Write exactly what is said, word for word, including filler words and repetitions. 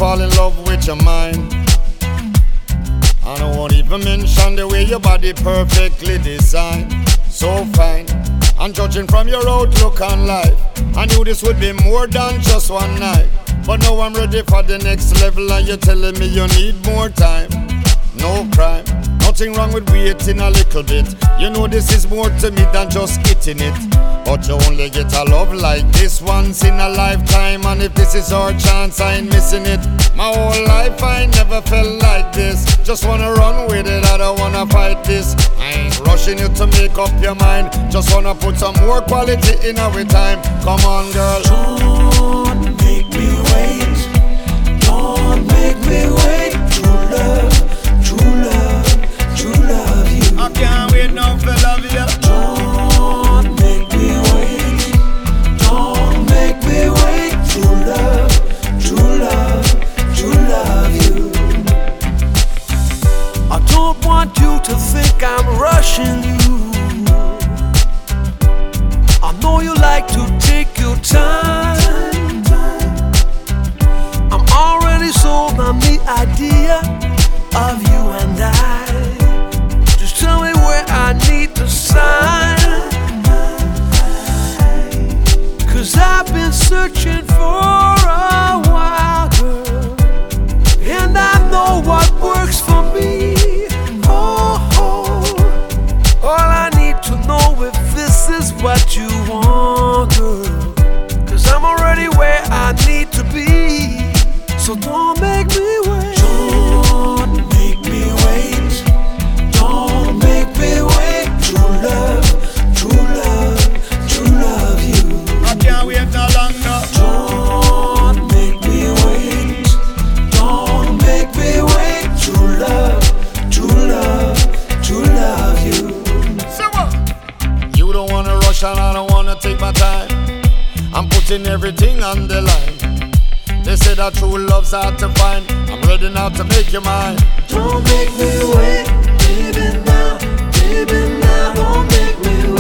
fall in love with your mind. And I won't even mention the way your body perfectly designed. So fine, and judging from your outlook on life, I knew this would be more than just one night. But now I'm ready for the next level, and you're telling me you need more time. No crime, nothing wrong with waiting a little bit. You know this is more to me than just getting it. But you only get a love like this once in a lifetime, and if this is our chance, I ain't missing it. My whole life I never felt like this. Just wanna run with it, I don't wanna fight this. I ain't rushing you to make up your mind. Just wanna put some more quality in our time. Come on, girl. Don't make me wait. Don't make me wait. True love, true love, true love you. I can't wait now for love you. Don't make me wait. Don't make me wait. True love, true love, true love you. I don't want you to think I'm rushing you. I know you like to take your time. I'm already sold on the idea of you and I. Just tell me where I need to sign. Cause I've been searching for a while, girl, and I know what works for me. Oh, oh. All I need to know if this is what you want, girl. Cause I'm already where I need to be. So don't make me wait. Don't make me wait. Don't make me wait. True love, true love, true love you. I can't wait no longer. Don't make me wait. Don't make me wait. True love, true love, true love you. So what? You don't wanna rush and I don't wanna take my time. I'm putting everything on the line. They say that true love's hard to find. I'm ready now to make you mine. Don't make me wait, baby now, baby now. Don't make me wait.